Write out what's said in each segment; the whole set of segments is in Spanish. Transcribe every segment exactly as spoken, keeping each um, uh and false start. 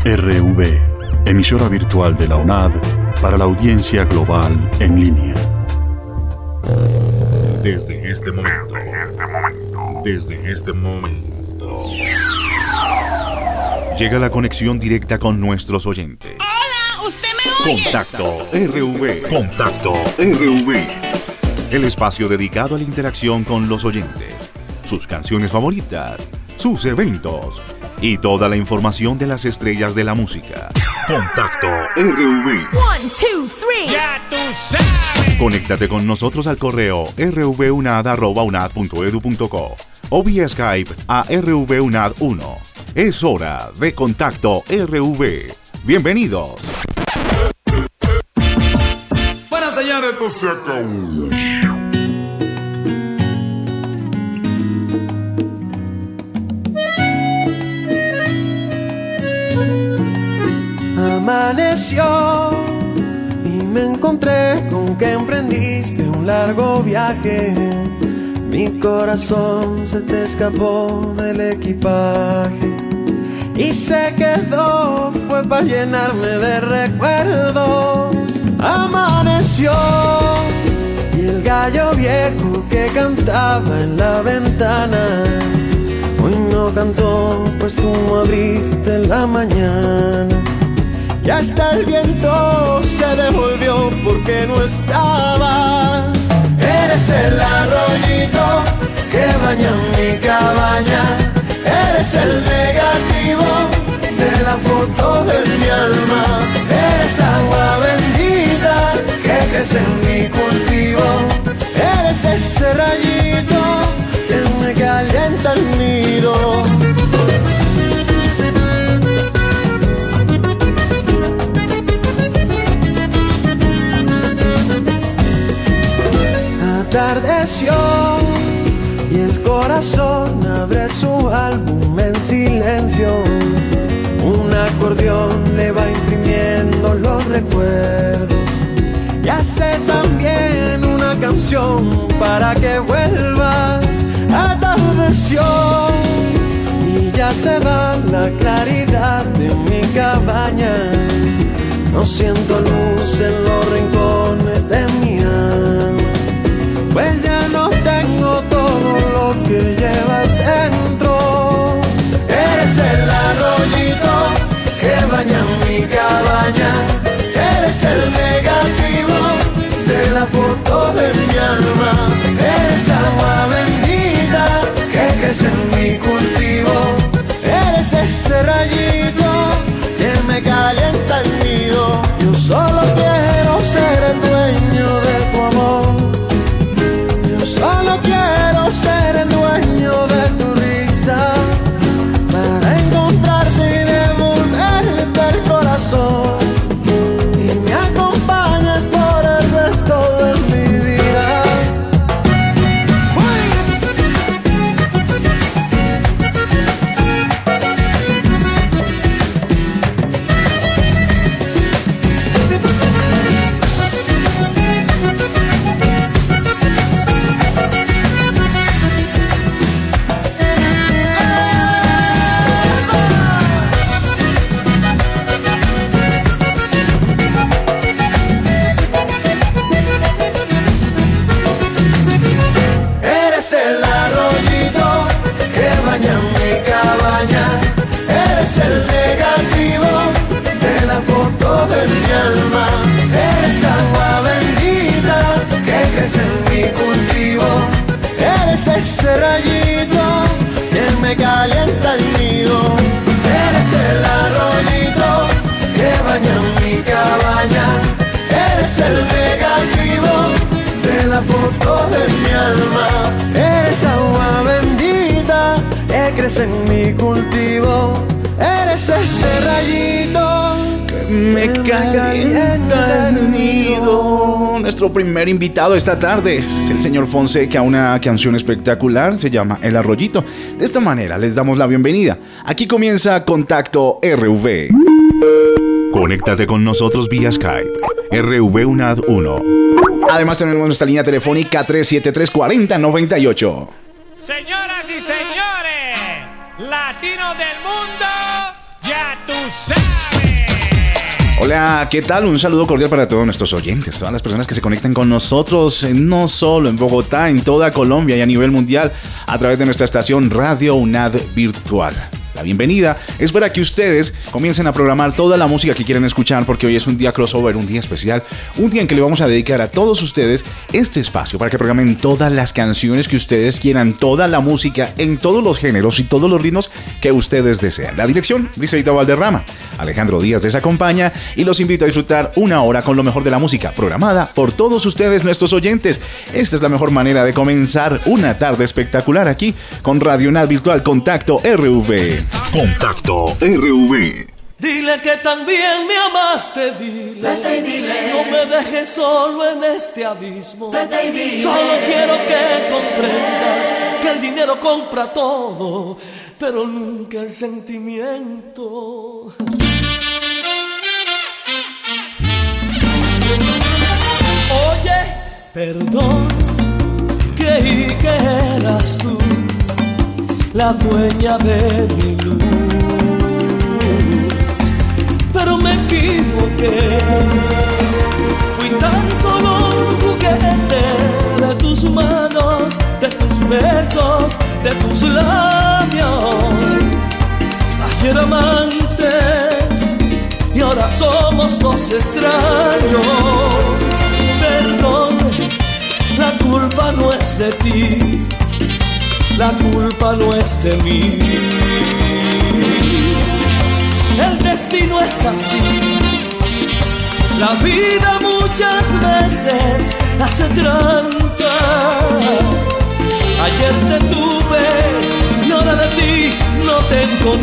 R V, emisora virtual de la UNAD para la audiencia global en línea. Desde este momento, desde este momento, llega la conexión directa con nuestros oyentes. ¡Hola! ¿Usted me oye? Contacto R V. Contacto R V. El espacio dedicado a la interacción con los oyentes, sus canciones favoritas, sus eventos y toda la información de las estrellas de la música. Contacto R V. One, two, three. ¡Ya tú sabes! Conéctate con nosotros al correo r v u n a d arroba u n a d punto e d u punto co o vía Skype a R V U N A D uno. Es hora de Contacto R V. Bienvenidos. Bueno, señores, esto se acabó. Amaneció y me encontré con que emprendiste un largo viaje. Mi corazón se te escapó del equipaje y se quedó, fue para llenarme de recuerdos. Amaneció y el gallo viejo que cantaba en la ventana hoy no cantó, pues tú no abriste en la mañana. Y hasta el viento se devolvió porque no estaba. Eres el arroyito que baña mi cabaña. Eres el negativo de la foto de mi alma. Eres agua bendita que crece en mi cultivo. Eres ese rayito que me calienta el nido. Atardeció y el corazón abre su álbum en silencio. Un acordeón le va imprimiendo los recuerdos y hace también una canción para que vuelvas. Atardeció y ya se va la claridad de mi cabaña. No siento luz en los rincones de mi alma, pues ya no tengo todo lo que llevas dentro. Eres el arroyito que baña mi cabaña. Eres el negativo de la foto de mi alma. Eres agua bendita que crece en mi cultivo. Eres ese rayito que me calienta el nido. Yo solo quiero ser el dueño de tu amor. Solo quiero ser el dueño de tu risa, para encontrarte y devolverte el corazón, y me acompañes por el resto de mi vida. Eres el arroyito que baña mi cabaña. Eres el negativo de la foto de mi alma. Eres agua bendita que crece en mi cultivo. Eres ese rayito que me calienta el nido. Eres el arroyito que baña mi cabaña. Eres el negativo de la foto de mi alma. Eres agua bendita que crece en mi cultivo. Eres ese rayito que me calienta el nido. Nuestro primer invitado esta tarde es el señor Fonseca, una canción espectacular, se llama El Arroyito. De esta manera les damos la bienvenida. Aquí comienza Contacto R V. Conéctate con nosotros vía Skype. R V U N A D uno. Además tenemos nuestra línea telefónica tres siete tres, cuatro cero nueve ocho. Señoras y señores, latinos del mundo, Ya tú sabes. Hola, ¿qué tal? Un saludo cordial para todos nuestros oyentes, todas las personas que se conectan con nosotros, no solo en Bogotá, en toda Colombia y a nivel mundial, a través de nuestra estación Radio UNAD Virtual. La bienvenida es para que ustedes comiencen a programar toda la música que quieren escuchar, porque hoy es un día crossover, un día especial, un día en que le vamos a dedicar a todos ustedes este espacio para que programen todas las canciones que ustedes quieran, toda la música en todos los géneros y todos los ritmos que ustedes desean. La dirección, Briseida Valderrama. Alejandro Díaz les acompaña y los invito a disfrutar una hora con lo mejor de la música programada por todos ustedes, nuestros oyentes. Esta es la mejor manera de comenzar una tarde espectacular aquí con Radio UNAD Virtual Contacto R V. Contacto R V. Dile que también me amaste, dile. Vete y dile. No me dejes solo en este abismo. Vete y dile. Solo quiero que comprendas que el dinero compra todo, pero nunca el sentimiento. Oye, perdón, creí que eras tú la dueña de mi luz, pero me equivoqué. Fui tan solo un juguete de tus manos, de tus besos, de tus labios. Ayer amantes y ahora somos dos extraños. Perdón, la culpa no es de ti, la culpa no es de mí. El destino es así. La vida muchas veces hace trampa. Ayer te tuve y ahora de ti no tengo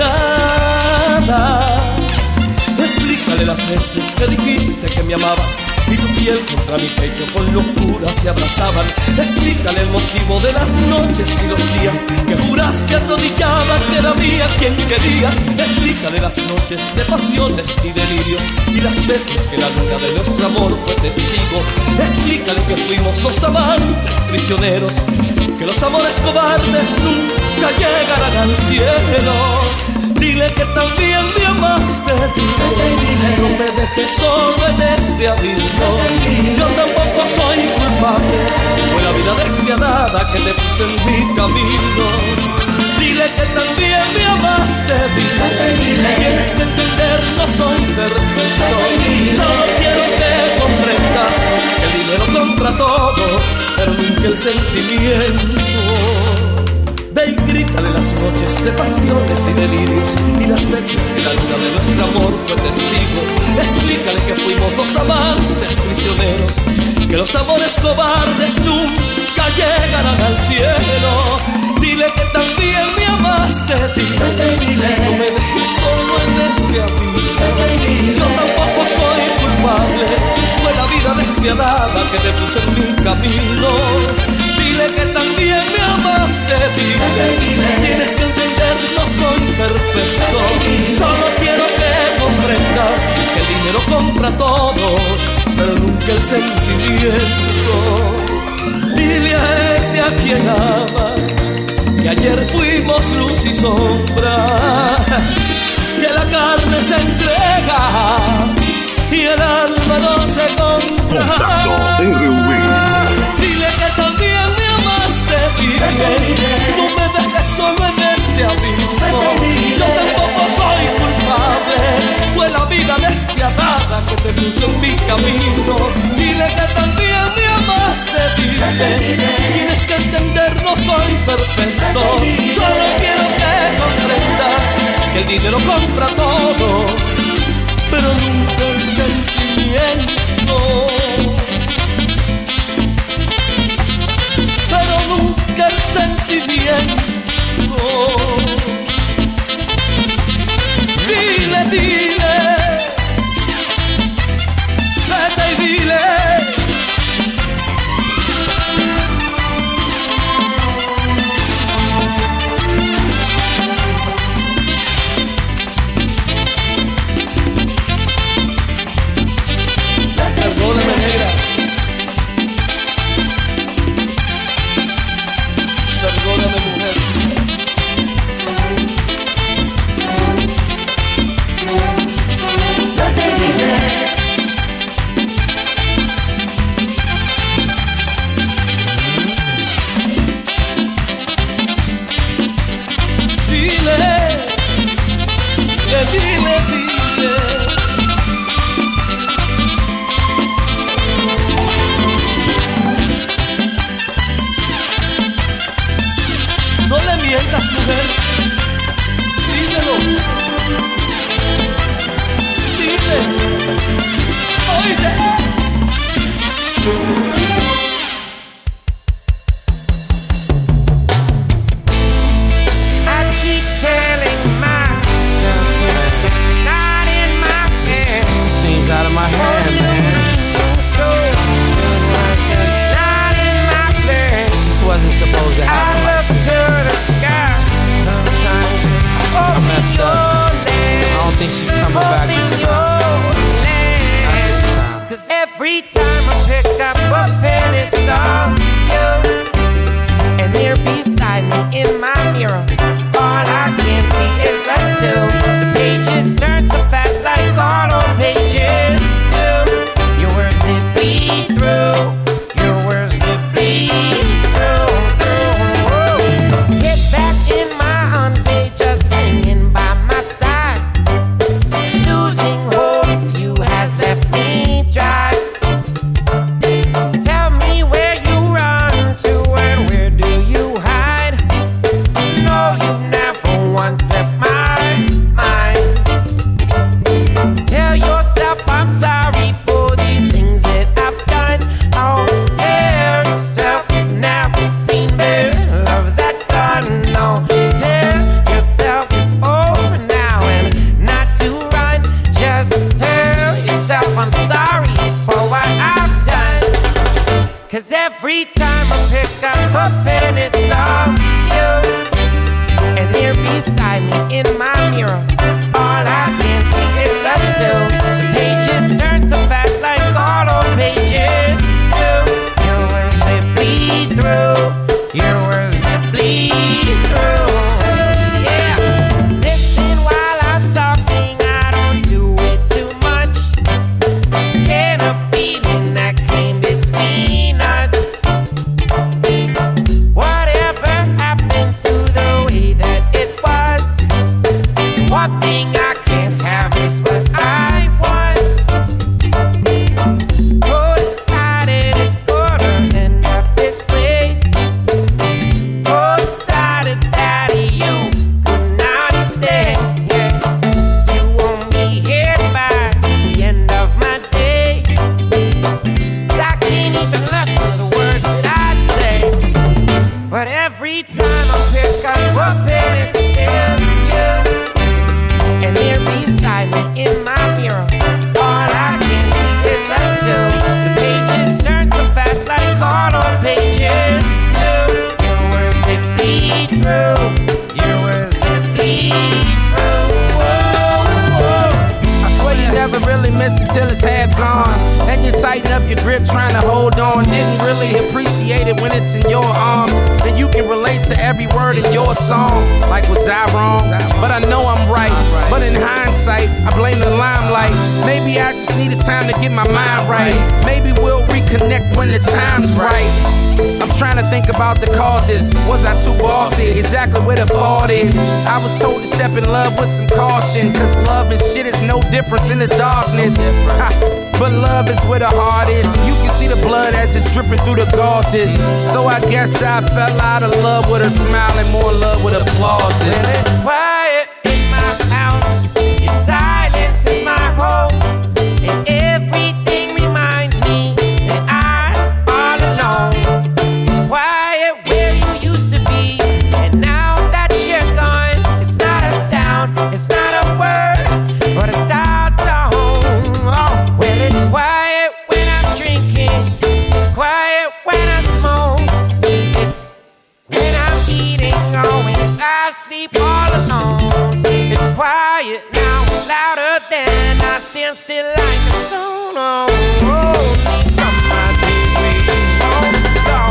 nada. Explícale las veces que dijiste que me amabas y tu piel contra mi pecho con locura se abrazaban. Explícale el motivo de las noches y los días que juraste atodillada que era mía quien querías. Explícale las noches de pasiones y delirios y las veces que la luna de nuestro amor fue testigo. Explícale que fuimos dos amantes prisioneros, que los amores cobardes nunca llegarán al cielo. Dile que también me amaste, dile, no me dejes solo en este abismo. Yo tampoco soy culpable, fue la vida despiadada que te puso en mi camino. Dile que también me amaste, dile, tienes que entender, no soy perfecto. Solo quiero que comprendas que el dinero compra todo, pero nunca el sentimiento. Ve y grítale las noches de pasiones y delirios y las veces que la luna de nuestro amor fue testigo. Explícale que fuimos dos amantes prisioneros, que los amores cobardes nunca llegarán al cielo. Dile que también me amaste, dile, no me dejes solo en este abismo. Yo tampoco soy culpable, fue la vida despiadada que te puso en mi camino. Dile que también me amaste, dile, tienes que entender, no soy perfecto. Solo quiero que comprendas que el dinero compra todo, pero nunca el sentimiento. Dile a ese a quien amas que ayer fuimos luz y sombra, que la carne se entrega y el alma no se compra. Contacto R V. Dile que también me amaste, dile, no me dejes solo en este abismo. Yo tampoco soy culpable, fue la vida despiadada que te puso en mi camino. Dile que también me amaste, dile, tienes que entender, no soy perfecto. Solo quiero que comprendas que el dinero compra todo, pero nunca el sentimiento. Pero nunca el sentimiento. Dile, dile, vete y dile. dile, dile. No le mientas, mujer. Díselo. Dile. Oíste. Out of my hand, man. This wasn't supposed to happen like this. I messed up. I don't think she's coming back this time. Not this time. Cause every time I pick up a pen, it's all you. And there beside me in my mirror, all I can see is us two. The pages turn so fast like auto pages do. Your words that bleed through. Your words that bleed through. through. Get back in my arms, they just hanging by my side. Losing hope, you has left me dry. Tell me where you run to and where do you hide? No, you never once left my mind. Tell yourself I'm sorry for these things that I've done. Oh, tell yourself you've never seen the love that done. No, tell yourself it's over now and not to run. Just tell yourself I'm sorry for what I've done. Cause every time I pick up a pen, it's all you. And there beside me in my mirror, all I can see is us two. The pages turn so fast like auto pages do. Your words that bleed through. Your words that bleed through. Yeah. Listen while I'm talking, I don't do it too much. Get a feeling that came between us. Whatever happened to the way that it was? One thing I can't have is what I want. Go decided it's quarter and up this way. Go decided that you could not stay. Yeah. You want me here by the end of my day. 'Cause I can't even listen to the words that I say. But every time I pick up a pen, it's still you. And there beside me in my mirror, all I can see is us two. The pages turn so fast like auto pages do. Your words that bleed through. Your words that bleed through. Whoa, whoa. I swear you never really miss it till it's half gone. And you tighten up your grip trying to hold on. Didn't really appreciate it when it's in your arms. Then you can relate to every word in your song. Like, was I wrong? But I know I'm right. But in hindsight, I blame the limelight. Maybe I just needed time to get my mind right. Maybe we'll reconnect when the time's right. I'm trying to think about the causes. Was I too bossy? Exactly where the fault is. I was told to step in love with some caution. Cause love and shit is no difference in the darkness. Ha, but love is where the heart is. And you can see the blood as it's dripping through the gauzes. So I guess I fell out of love with her smile and more in love with applauses. When it's quiet in my house, your silence is my home. And everything reminds me that I'm all alone. Quiet where you used to be, and now that you're gone, it's not a sound, it's not a word, but a dial tone. Oh, well, it's quiet when I'm drinking, it's quiet when I smoke, it's when I'm eating, oh, when I sleep all alone. It's quiet now, it's louder than I stand still like a stone. Oh, oh, from my dreams we won't go.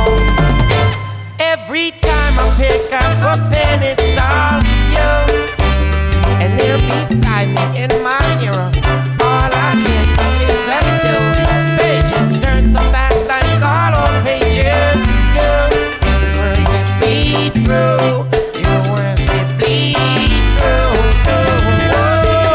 Every time I pick up a pen, it's all you. And there beside me in my mirror, all I can see is us two. Pages turn so fast like auto pages do. Your words that bleed through. Your words that bleed through. through. Whoa.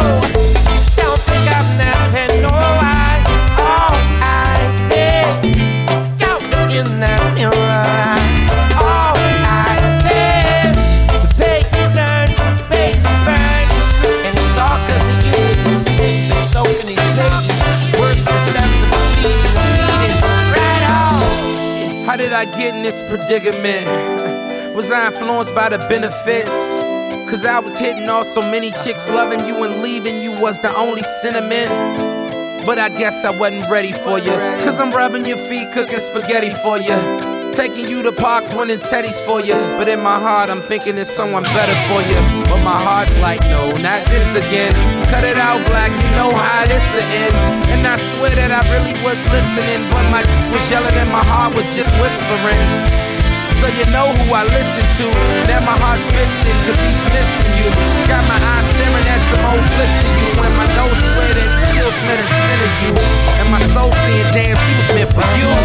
this predicament? Was I influenced by the benefits? Cause I was hitting off so many chicks, loving you and leaving you was the only sentiment. But I guess I wasn't ready for you, cause I'm rubbing your feet, cooking spaghetti for you, taking you to parks, winning teddies for you. But in my heart I'm thinking there's someone better for you. But my heart's like, no, not this again. Cut it out, black, you know how this will end. And I swear that I really was listening, but my was yelling and my heart was just whispering. So you know who I listen to. Now my heart's bitching cause he's missing you. Got my eyes staring at some old flicks of you. And my nose sweating, still smelling sin of you. And my soul saying, damn, she was meant for you.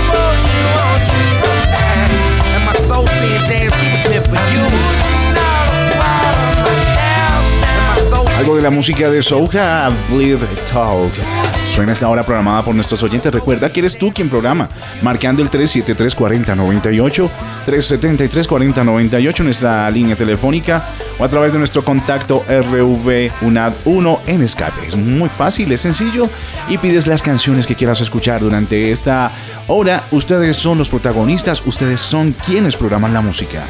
And my soul saying, damn, she was meant for you. Algo de la música de Soulja, Bleed Talk. Suena esta hora programada por nuestros oyentes. Recuerda que eres tú quien programa, marcando el tres siete tres, cuatro cero nueve ocho, tres siete tres, cuatro cero nueve ocho, nuestra línea telefónica, o a través de nuestro contacto R V U N A D uno en Skype. Es muy fácil, es sencillo, y pides las canciones que quieras escuchar durante esta hora. Ustedes son los protagonistas, ustedes son quienes programan la música.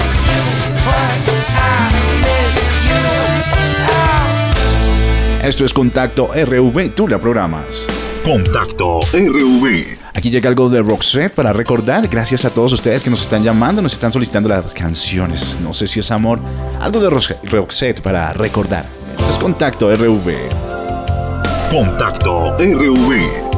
Esto es Contacto R V, tú la programas. Contacto R V. Aquí llega algo de Roxette para recordar. Gracias a todos ustedes que nos están llamando, nos están solicitando las canciones. No sé si es amor. Algo de Roxette para recordar. Esto es Contacto R V. Contacto R V.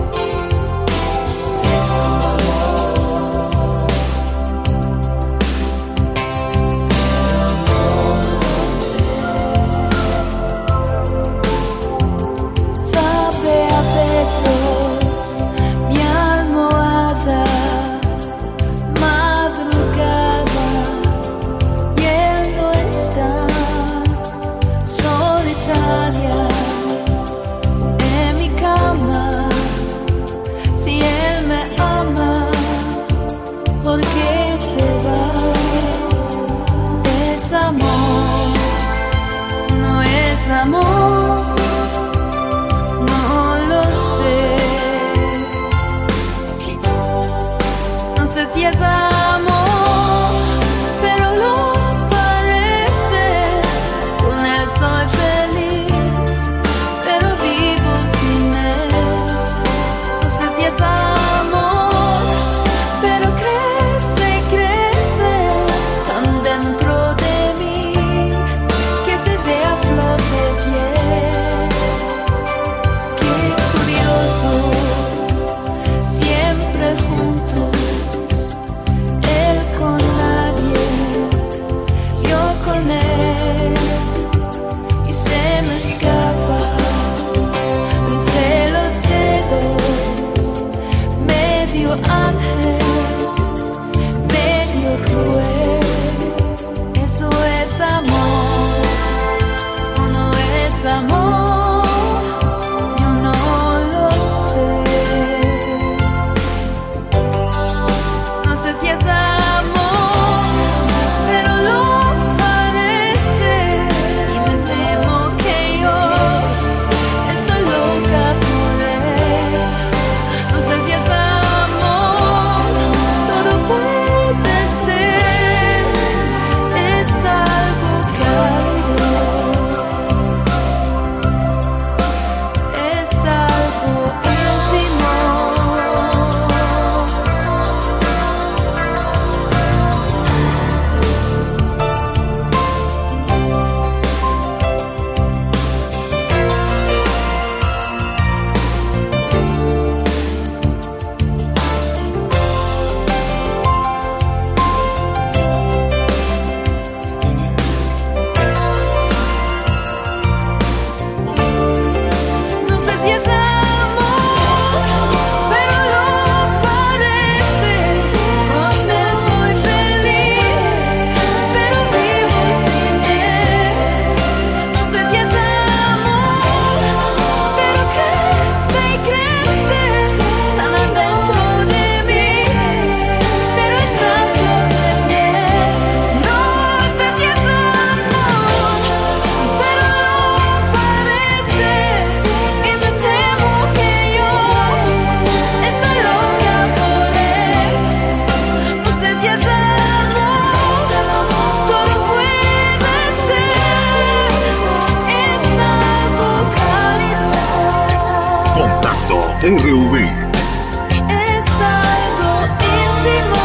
R V. Es algo íntimo.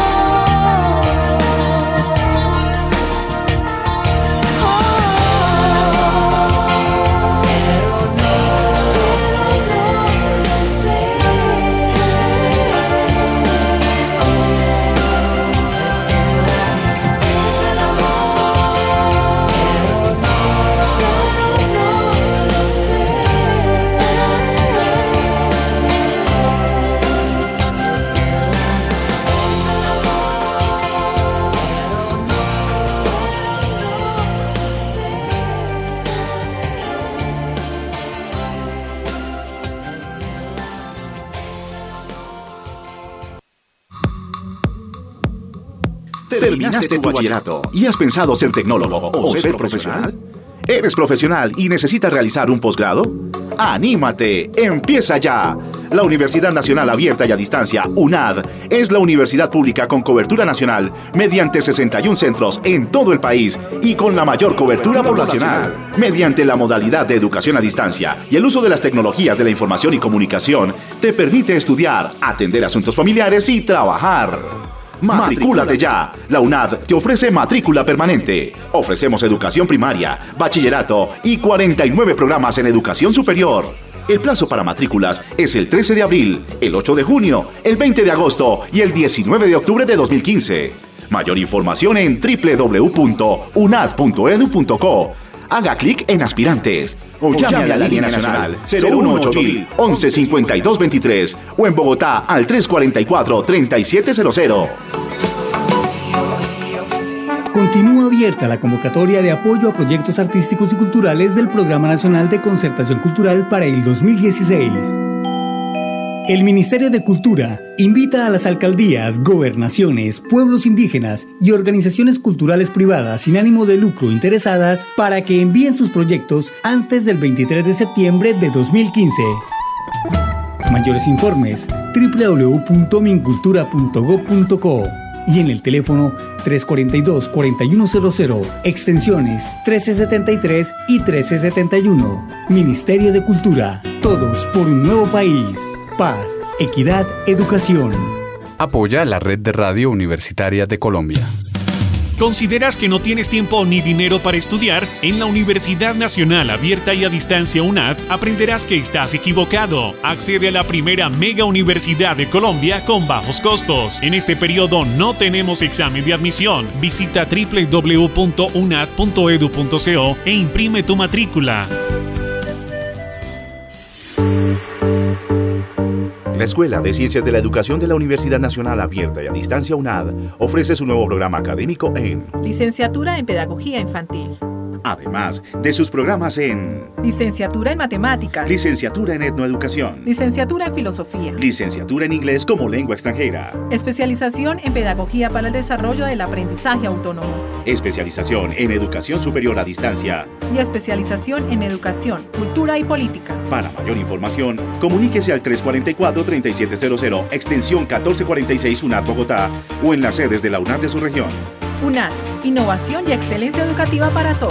¿Terminaste tu bachillerato y has pensado ser tecnólogo o ser profesional? ¿Eres profesional y necesitas realizar un posgrado? ¡Anímate! ¡Empieza ya! La Universidad Nacional Abierta y a Distancia, UNAD, es la universidad pública con cobertura nacional mediante sesenta y un centros en todo el país y con la mayor cobertura poblacional. Mediante la modalidad de educación a distancia y el uso de las tecnologías de la información y comunicación, te permite estudiar, atender asuntos familiares y trabajar. ¡Matricúlate ya! La UNAD te ofrece matrícula permanente. Ofrecemos educación primaria, bachillerato y cuarenta y nueve programas en educación superior. El plazo para matrículas es el trece de abril, el ocho de junio, el veinte de agosto y el diecinueve de octubre de dos mil quince. Mayor información en doble u doble u doble u punto unad punto edu punto co. Haga clic en aspirantes o llame a la línea nacional cero uno ocho mil once cincuenta y dos veintitrés o en Bogotá al tres cuarenta y cuatro treinta y siete cero cero. Continúa abierta la convocatoria de apoyo a proyectos artísticos y culturales del Programa Nacional de Concertación Cultural para el dos mil dieciséis. El Ministerio de Cultura invita a las alcaldías, gobernaciones, pueblos indígenas y organizaciones culturales privadas sin ánimo de lucro interesadas para que envíen sus proyectos antes del veintitrés de septiembre de dos mil quince. Mayores informes doble u doble u doble u punto mincultura punto gob punto co y en el teléfono tres cuarenta y dos, cuarenta y uno cero cero, extensiones trece setenta y tres y trece setenta y uno. Ministerio de Cultura, todos por un nuevo país. Paz, equidad, educación. Apoya la Red de Radio Universitaria de Colombia. ¿Consideras que no tienes tiempo ni dinero para estudiar? En la Universidad Nacional Abierta y a Distancia UNAD aprenderás que estás equivocado. Accede a la primera mega universidad de Colombia con bajos costos. En este periodo no tenemos examen de admisión. Visita doble u doble u doble u punto unad punto edu punto co e imprime tu matrícula. La Escuela de Ciencias de la Educación de la Universidad Nacional Abierta y a Distancia UNAD ofrece su nuevo programa académico en Licenciatura en Pedagogía Infantil. Además de sus programas en Licenciatura en Matemáticas, Licenciatura en Etnoeducación, Licenciatura en Filosofía, Licenciatura en Inglés como Lengua Extranjera, Especialización en Pedagogía para el Desarrollo del Aprendizaje Autónomo, Especialización en Educación Superior a Distancia y Especialización en Educación, Cultura y Política. Para mayor información, comuníquese al tres cuarenta y cuatro, treinta y siete cero cero, extensión catorce cuarenta y seis UNAD Bogotá o en las sedes de la UNAD de su región. UNAD, innovación y excelencia educativa para todos.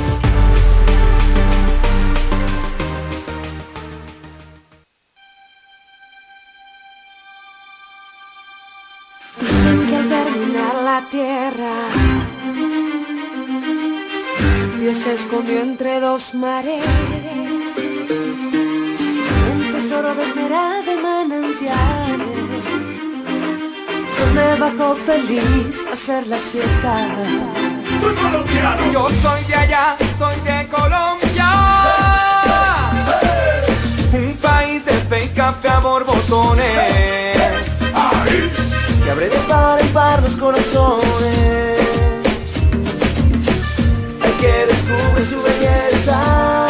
Dicen que al terminar la tierra, Dios se escondió entre dos mares, un tesoro de esmeralda y manantiales. Yo me bajo feliz a hacer la siesta. Soy colombiano. Yo soy de allá, soy de Colombia. Un país de fe y café a borbotones. Ahí. Que abre de par en par los corazones. El que descubre su belleza.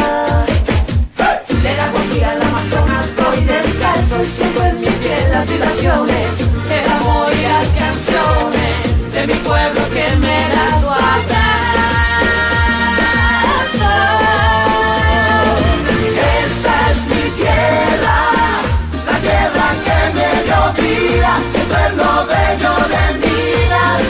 De la Guajira al Amazonas voy descalzo y siento en mi piel las vibraciones. El amor y las canciones de mi pueblo que me da su abrazo. Esta es mi tierra, la tierra que me dio vida. Esto es lo bello de mi nación.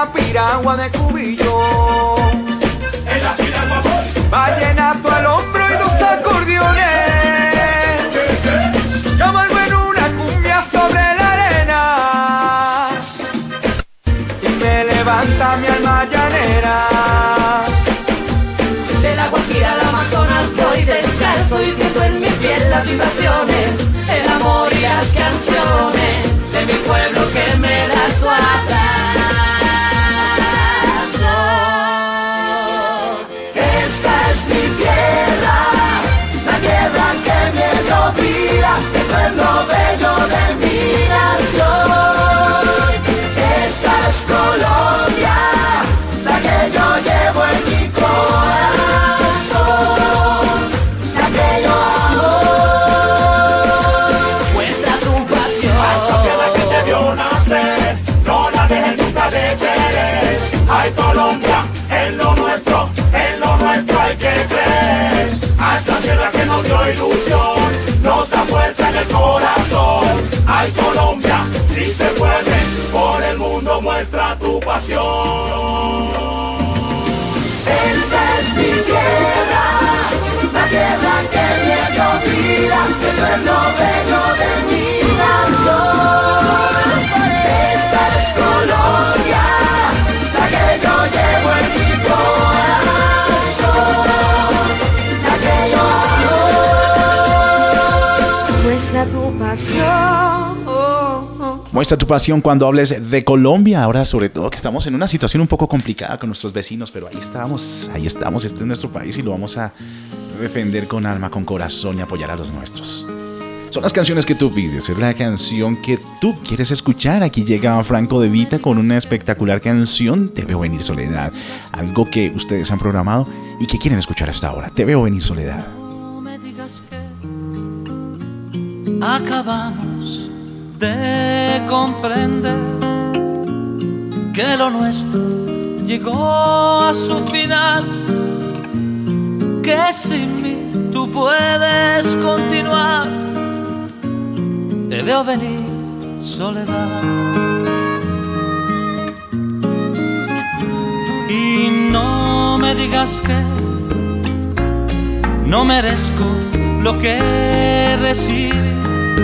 la piragua de Cubillo. En la piragua voy. Vallenato al hombro y dos acordeones. Yo vuelvo en una cumbia sobre la arena y me levanta mi alma llanera. De la Guajira al Amazonas voy descalzo y siento en mi piel las vibraciones, el amor y las canciones de mi pueblo que me da su abrazo. Esta es mi tierra, la tierra que me dio vida. Esto es lo bello de mi nación. Esta es Colombia, la que yo llevo en mi corazón, la que yo amo. Muestra tu pasión. A esta tierra que te vio nacer, no la dejes nunca de querer. Ay, Colombia, en lo nuestro, en lo nuestro hay que creer. A esta tierra que nos dio ilusión, nos da fuerza en el corazón. Ay, Colombia, si se puede, por el mundo muestra tu pasión. Esta es mi tierra, la tierra que me dio vida. Esto es lo bello de mi nación. Esta es Colombia, la que yo llevo en mi corazón, la que yo amo. Muestra tu pasión. Muestra tu pasión cuando hables de Colombia. Ahora, sobre todo, que estamos en una situación un poco complicada con nuestros vecinos, pero ahí estamos, ahí estamos. Este es nuestro país y lo vamos a defender con alma, con corazón y apoyar a los nuestros. Son las canciones que tú pides, es la canción que tú quieres escuchar. Aquí llega Franco De Vita con una espectacular canción, Te Veo Venir Soledad. Algo que ustedes han programado y que quieren escuchar hasta ahora. Te Veo Venir Soledad. No me digas que acabamos de comprender que lo nuestro llegó a su final, que sin mí tú puedes continuar. Te veo venir, soledad, y no me digas que no merezco lo que recibí,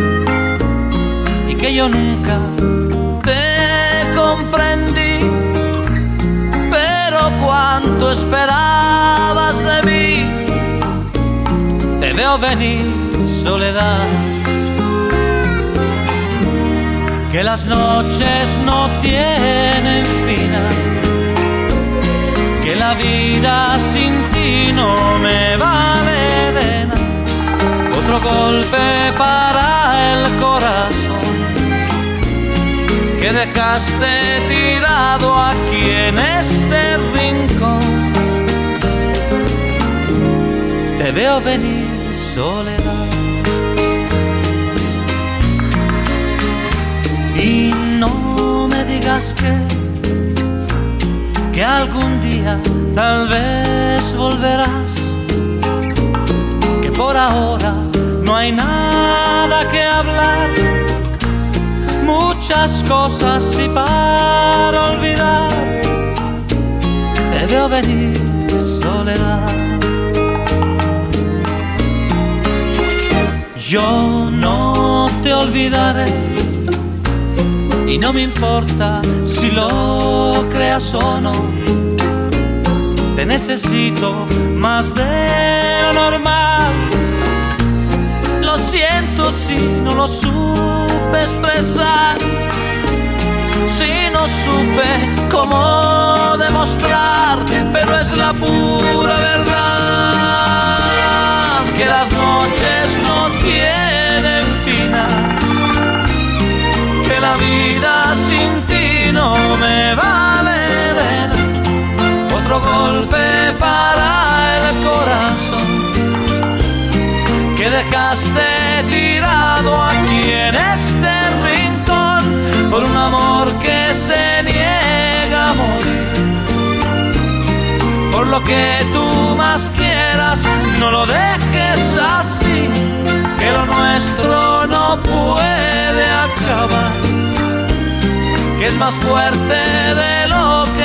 que yo nunca te comprendí, pero cuánto esperabas de mí. Te veo venir, soledad, que las noches no tienen final, que la vida sin ti no me vale de nada. Otro golpe para el corazón que dejaste tirado aquí en este rincón. Te veo venir, soledad, y no me digas que que algún día tal vez volverás, que por ahora no hay nada que hablar, muchas cosas y para olvidar. Te veo venir, soledad. Yo no te olvidaré y no me importa si lo creas o no. Te necesito más de lo normal. Lo siento si no lo supe expresar, si no supe cómo demostrar, pero es la pura verdad, que las noches no tienen final, que la vida sin ti no me vale de nada. Otro golpe para el corazón que dejaste tirado aquí en este rincón, por un amor que se niega a morir. Por lo que tú más quieras, no lo dejes así, que lo nuestro no puede acabar, que es más fuerte de lo que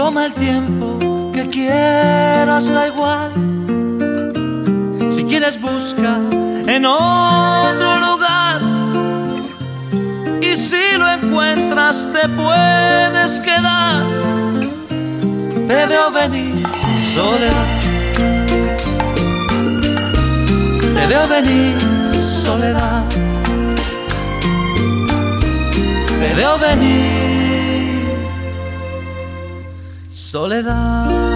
Toma el tiempo que quieras, da igual. Si quieres busca en otro lugar. Y si lo encuentras te puedes quedar. Te veo venir, soledad. Te veo venir, soledad. Te veo venir, soledad.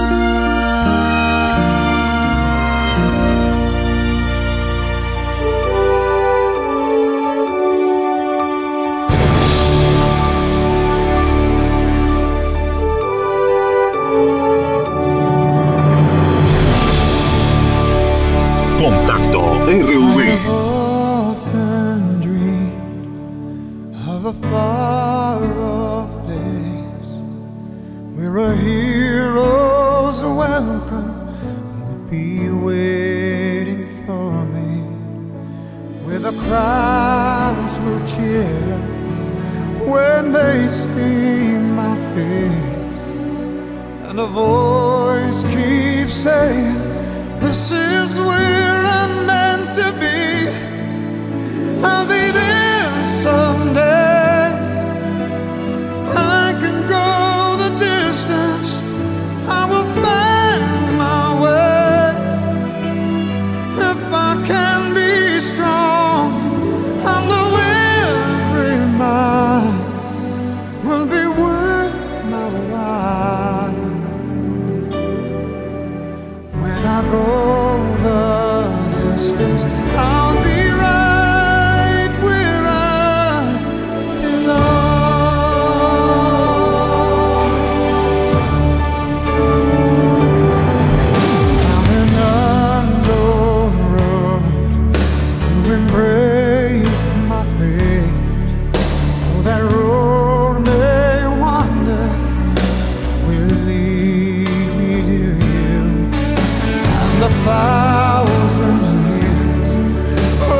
Contacto R V. Of a far-off place where a hero's welcome would be waiting for me, where the crowds will cheer when they see my face, and a voice keeps saying, this is where I'm meant to be. I'll be there someday. I can go the distance. I will find my way. If I can be strong, I'll know every mile will be worth my while. When I go the distance, I'll be right where I belong. I'm an unknown road to embrace my fate. Oh, that road may wander, will lead me to you. And the thousand years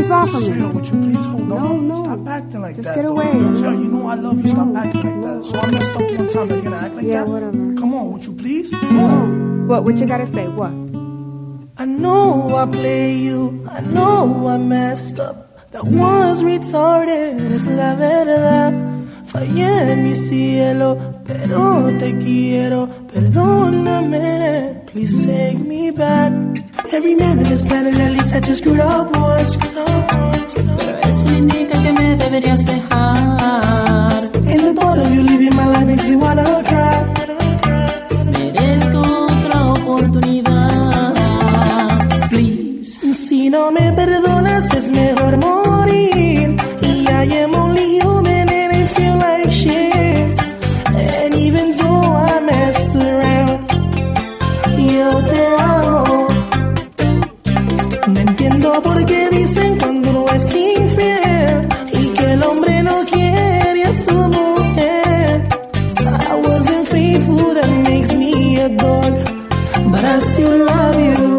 hands off of me. Sweetheart, would you please hold no, on? No, Stop acting like Just that. Just get away. Sweetheart, you know I love you. Stop acting like that. So I messed up one time. Are you gonna act like yeah, that? Yeah, whatever. Come on, would you please? Come on. What? What you gotta say? What? I know I play you. I know I messed up. That was retarded. Es la verdad. Fallé en mi cielo, pero te quiero. Perdóname. Please take me back. Every man in this planet at least had you screwed up once, up once, up. Pero eso indica que me deberías dejar. And the thought of you leaving my life makes me wanna cry. Merezco otra oportunidad. Please. Si no me perdonas es mejor morir. Y I am only human and I feel like shit. And even though I messed around, yo te amo. No entiendo por qué dicen cuando uno es infiel y que el hombre no quiere a su mujer. I wasn't faithful, that makes me a dog, but I still love you.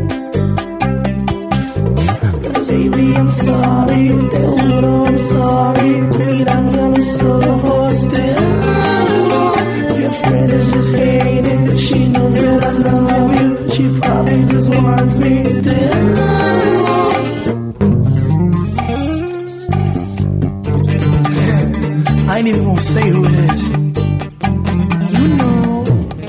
Baby, I'm sorry, te juro I'm sorry. Mírame a los ojos, te amo. Your friend is just hating, she knows that I love you. She probably just wants me, te amo. I ain't even gonna say who it is. You know.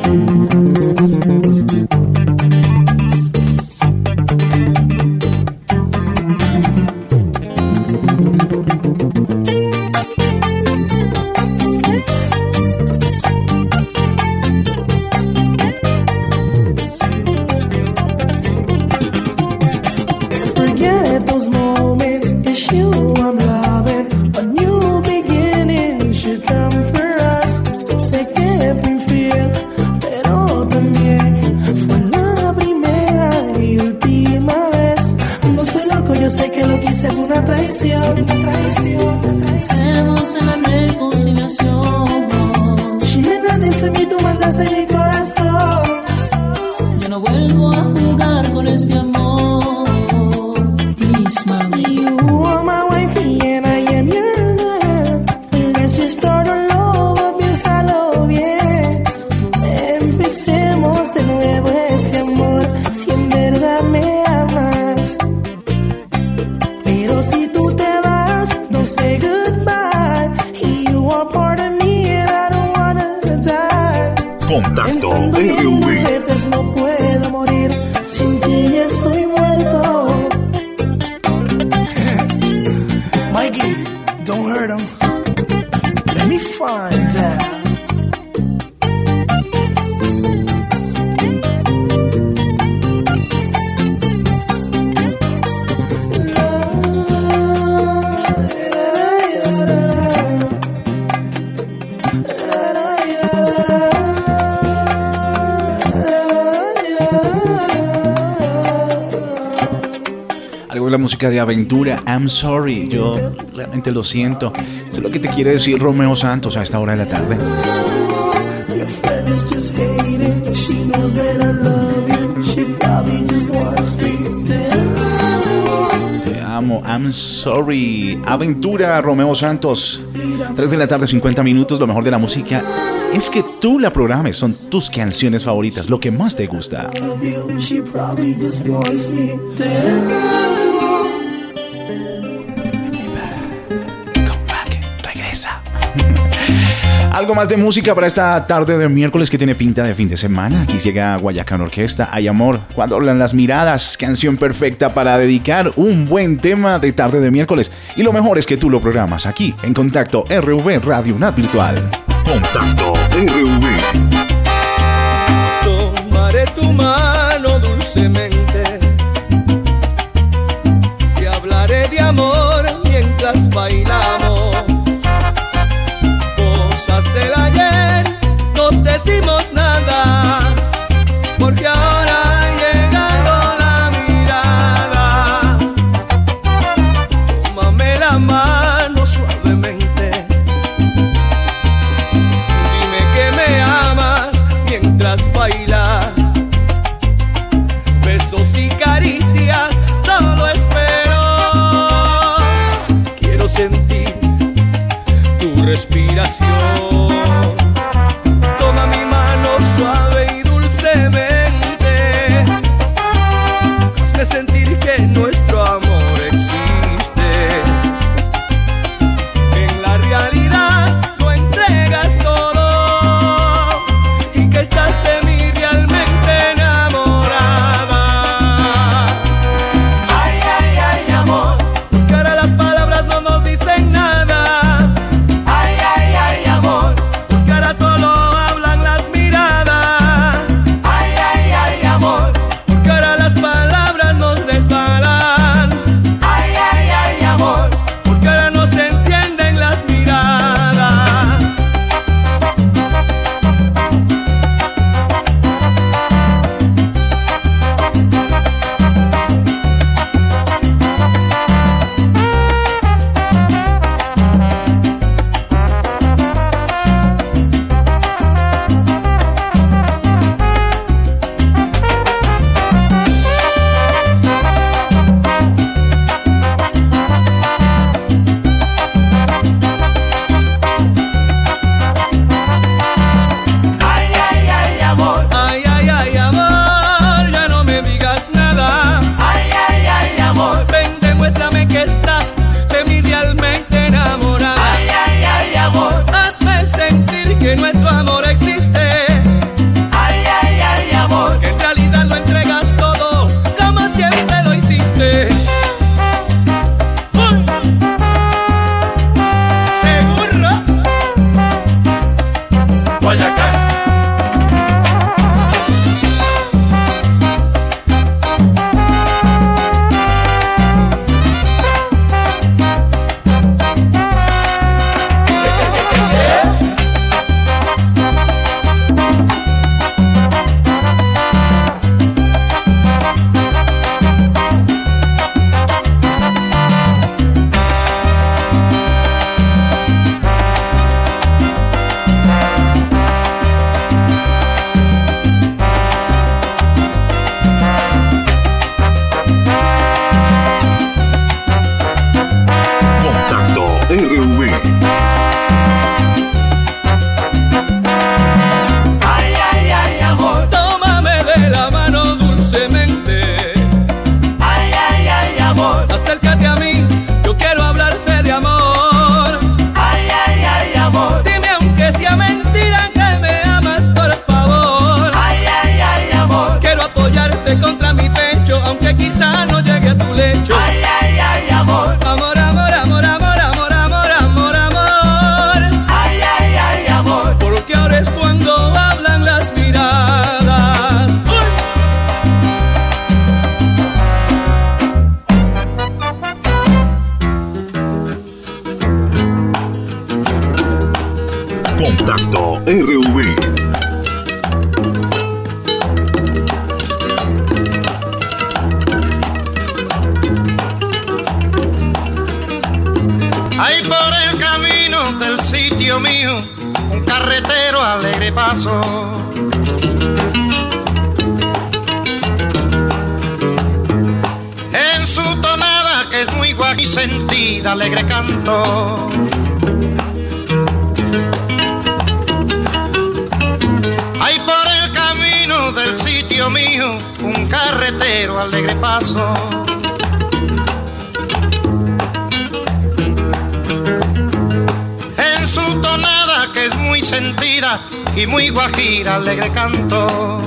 Traición, traición, Hacemos en la reconciliación. Si me naces en mí, tú mandas en mi corazón. Yo no vuelvo a jugar con este amor. Please, mami. You are my wifey and I am your man. Let's just start all over, piénsalo bien. Empecemos de nuevo este amor, si en verdad me amas. Pero si tú te vas, don't say goodbye. You are part of me and I don't wanna die. Contacto Pensando R V. tantas veces no puedo morir. Sin ti ya estoy muerto. Mikey, don't hurt him. Let me find out. De la música de Aventura, I'm sorry, yo realmente lo siento. Eso es lo que te quiere decir Romeo Santos a esta hora de la tarde. Te amo, I'm sorry. Aventura, Romeo Santos. tres de la tarde, cincuenta minutos. Lo mejor de la música es que tú la programes, son tus canciones favoritas, lo que más te gusta. Algo más de música para esta tarde de miércoles que tiene pinta de fin de semana. Aquí llega Guayacán Orquesta, Hay Amor, Cuando Hablan las Miradas, canción perfecta para dedicar un buen tema de tarde de miércoles. Y lo mejor es que tú lo programas aquí, en Contacto R V Radio U N A D Virtual. Contacto R V. Tomaré tu mano dulcemente y hablaré de amor mientras bailamos. Del ayer nos decimos nada, porque ahora ha llegado la mirada. Tómame la mano suavemente, dime que me amas. respiración. Toma mi mano suave y dulcemente, hazme sentir que nuestro amor existe. En la realidad tú entregas todo y que estás de mí realmente enamorada. Ay, ay, ay, amor, Que ahora las palabras no nos dicen nada. ay, ay, ay, amor, Que ahora solo hablan las miradas. ay, ay, ay, amor, Que ahora las palabras nos resbalan. ay, ay, ay, amor, Porque ahora no se encienden las miradas. ay, ay, ay, amor, Ay, ay, ay, amor, ya no me digas nada. ay, ay, ay, amor, Ven, demuéstrame que estás de mí realmente enamorada. ay, ay, ay, amor, Hazme sentir que nuestro amor existe. ay, ay, ay, amor, Que en realidad lo entregas todo, como siempre lo hiciste. ¡Uy! ¿Seguro? Guayacán. Contacto R V. Ay, ay, ay, amor, Tómame de la mano dulcemente. ay, ay, ay, amor, Acércate a mí, yo quiero hablarte de amor. ay, ay, ay, amor, Dime aunque sea mentira que me amas, por favor. ay, ay, ay, amor, Quiero apoyarte contra mi pecho, aunque quizá no llegue a tu lecho. ay, ay, ay, amor, Amor, amor, amor, amor, amor, amor, amor, amor. ay, ay, ay, amor, Porque ahora es cuando hablan las miradas. ¡Uy! Contacto R V. Ahí por el camino del sitio mío, un carretero alegre paso. En su tonada que es muy guay y sentida, alegre canto. Ahí por el camino del sitio mío, un carretero alegre paso. En su tonada que es muy sentida y muy guajira, alegre canto.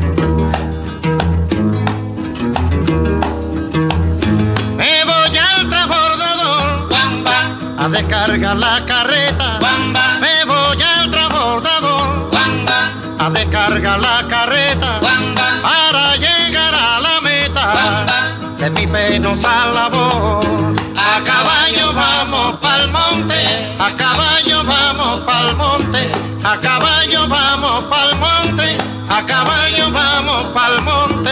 Me voy al transbordador a descargar la carreta. Me voy al transbordador a descargar la carreta para llegar a la meta de mi penosa labor. A caballo vamos pa'l monte, a caballo vamos pa'l monte, a caballo vamos pa'l monte, a caballo vamos pa'l monte.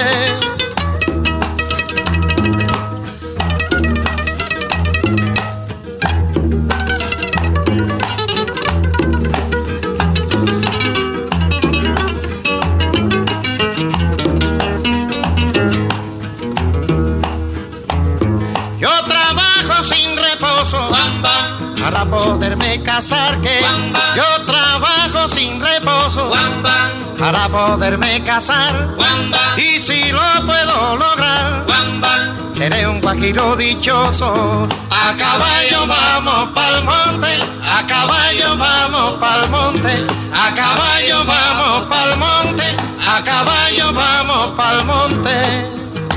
para poderme casar, que yo trabajo sin reposo para poderme casar, y si lo puedo lograr, seré un guajiro dichoso. A caballo vamos pa'l monte, a caballo vamos pa'l monte, a caballo vamos pa'l monte, a caballo vamos pa'l monte.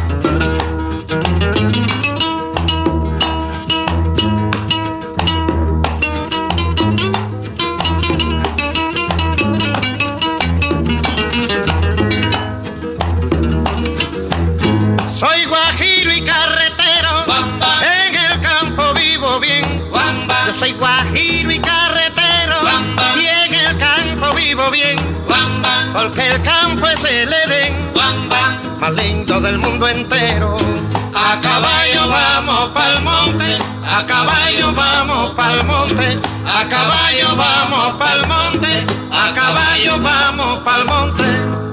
Soy guajiro y carretero, Bamba. En el campo vivo bien. Bamba. Yo soy guajiro y carretero, Bamba. Y en el campo vivo bien. Bamba. Porque el campo es el Edén, Bamba. Más lindo del mundo entero. A caballo vamos pa'l monte, a caballo vamos pa'l monte, a caballo vamos pa'l monte, a caballo vamos pa'l monte.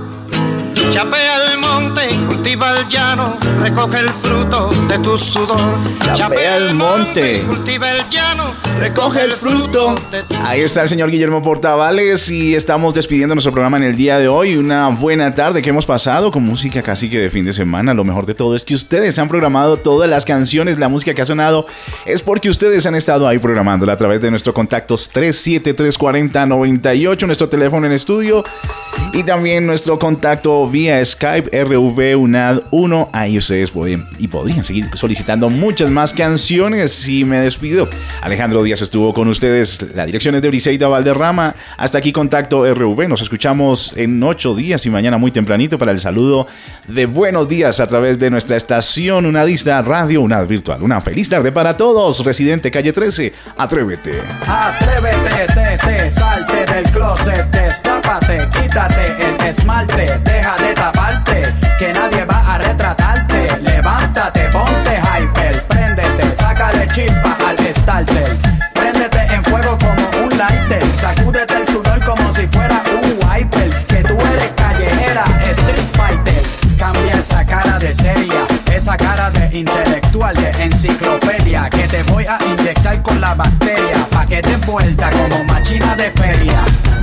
Chapea el monte, cultiva el llano, recoge el fruto de tu sudor. Chapea el monte, cultiva el llano, recoge el fruto de tu... Ahí está el señor Guillermo Portavales y estamos despidiendo nuestro programa en el día de hoy. Una buena tarde que hemos pasado con música casi que de fin de semana. Lo mejor de todo es que ustedes han programado todas las canciones, la música que ha sonado es porque ustedes han estado ahí programándola a través de nuestros contactos tres siete tres cuatro cero nueve ocho, nuestro teléfono en estudio y también nuestro contacto vía Skype R V U N A D uno. Ahí ustedes pueden y podrían seguir solicitando muchas más canciones. Y me despido. Alejandro Díaz estuvo con ustedes. La dirección es de Briseida Valderrama. Hasta aquí contacto R V. Nos escuchamos en ocho días y mañana muy tempranito para el saludo de buenos días a través de nuestra estación unadista Radio UNAD Virtual. Una feliz tarde para todos. Residente Calle trece. Atrévete. Atrévete, te, te, salte del closet, destápate, quítate el esmalte, deja de taparte, que nadie va a retratarte. Levántate, ponte hyper, préndete, sácale chispa al starter. Préndete en fuego como un lighter, sacúdete el sudor como si fuera un wiper. Que tú eres callejera, street fighter. Cambia esa cara de seria, esa cara de intelectual, de enciclopedia, que te voy a inyectar con la bacteria, pa' que te vuelta como machina de feria.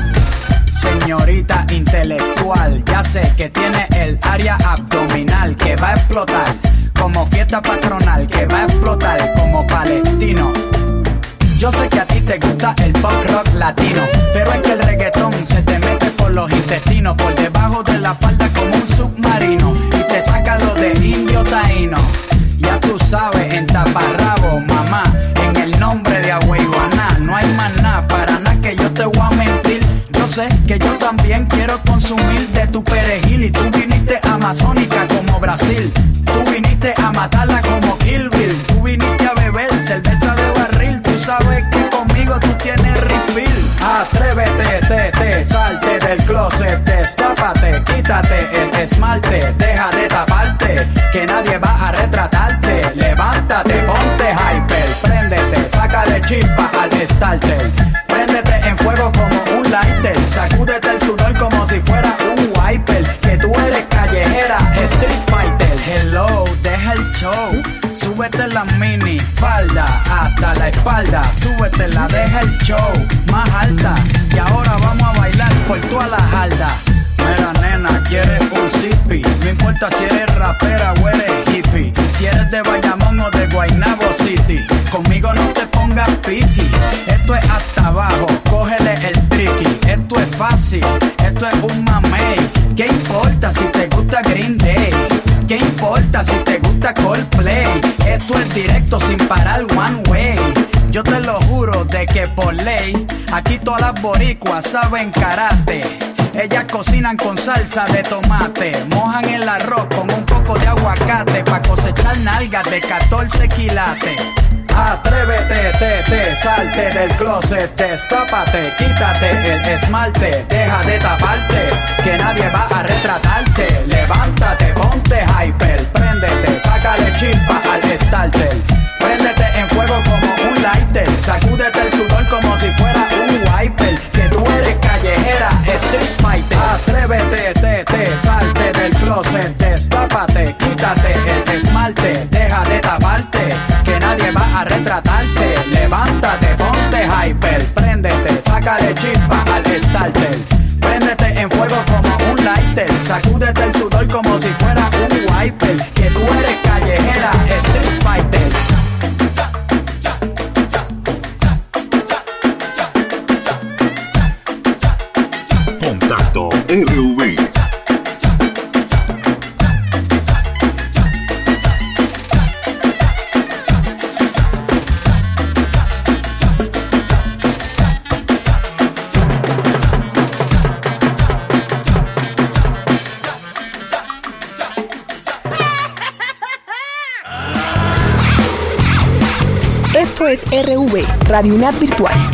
Señorita intelectual, ya sé que tiene el área abdominal que va a explotar como fiesta patronal, que va a explotar como palestino. Yo sé que a ti te gusta el pop rock latino, pero es que el reggaetón se te mete por los intestinos, por debajo de la falda como un submarino, y te saca lo de indio taíno. Ya tú sabes, en taparrabo, mamá, en el nombre de Agüeyuaná, no hay más nada, para nada que yo te voy a mentir. Yo sé que yo también quiero consumir de tu perejil, y tú viniste amazónica como Brasil, tú viniste a matarla como Kill Bill, tú viniste a beber cerveza de barril, tú sabes que conmigo tú tienes refill. Atrévete, te, te, salte del closet, destápate, quítate el esmalte, deja de taparte, que nadie va a retratarte. Levántate, ponte hyper, préndete, sácale chispa al starter. Préndete en fuego como un lighter, sacúdete el sudor como si fuera un wiper. Que tú eres callejera, street fighter. Hello, deja el show, súbete la mini falda hasta la espalda, súbetela, deja el show más alta, y ahora vamos a bailar por toda la jarda. Mira nena, quieres un zippy, no importa si eres rapera o eres hippie, si eres de Bayamón o de Guaynabo City, conmigo no te pongas piqui. Esto es hasta abajo, cógele el tricky, esto es fácil, esto es un mamey. ¿Qué importa si te gusta Green Day? ¿Qué importa si te gusta Coldplay? Esto es directo sin parar one way. Yo te lo juro de que por ley, aquí todas las boricuas saben karate. Ellas cocinan con salsa de tomate, mojan el arroz con un poco de aguacate, pa' cosechar nalgas de catorce quilates. Atrévete, te, te, salte del closet, destápate, quítate el esmalte, deja de taparte, que nadie va a retratarte. Levántate, ponte hyper, préndete, sácale chispa al starter. Préndete en fuego como un lighter, sacúdete el sudor como si fuera un wiper. Que tú eres callejera, street fighter. Atrévete, te, te, salte del closet, destápate, quítate el esmalte, deja de taparte, que nadie va a retratarte. Levántate, ponte sácale chispa al starter. Préndete en fuego como un lighter. Sacúdete el sudor como si fuera un wiper. Que tú eres callejera, street fighter. Contacto R V. Esto es R V, Radio UNAD Virtual.